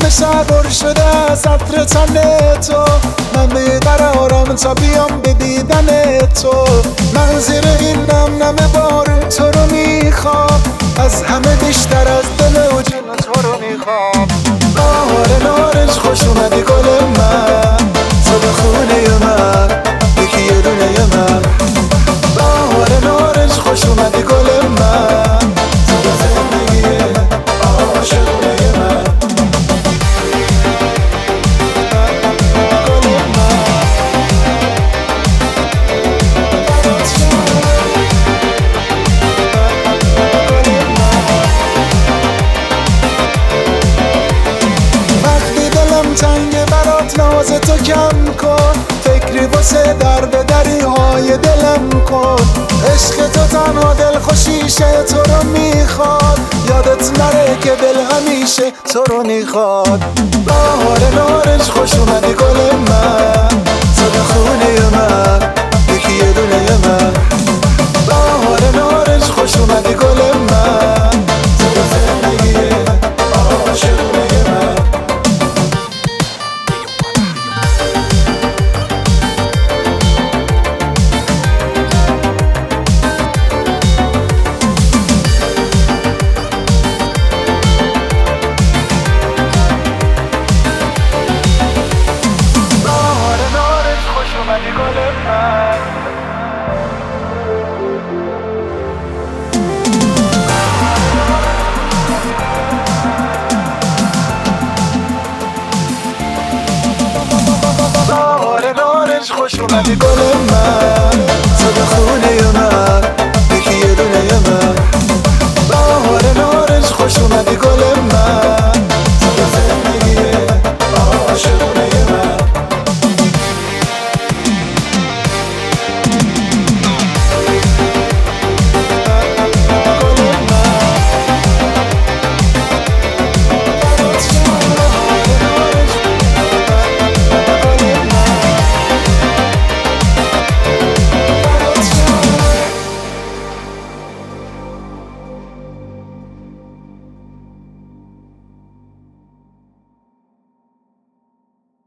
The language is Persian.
شهر پر شده از عطر تن تو، من بیقرارم تا بیام به دیدن تو. من زیر این نم نم بارون تو رو میخوام، از همه بیشتر از دل و جون تو رو میخوام. بهار نارنج خوش اومدی گل من، تو به خونه من یکی یه دونه من. بهار نارنج خوش اومدی گل من، تو به زندگی عاشقونه من. تنگ برات ناز تو کم کن، فکری واسه در به دری های دلم کن. عشق تو تنها دل خوشیشه، تو رو میخواد، یادت نره که دل همیشه تو رو میخواد. بهار نارنج خوش اومدی گل من، تو به خونه من یکی یه دونه من. بهار نارنج خوش اومدی گل من، تو به زندگی عاشقونه من. خوش اومدی گل من.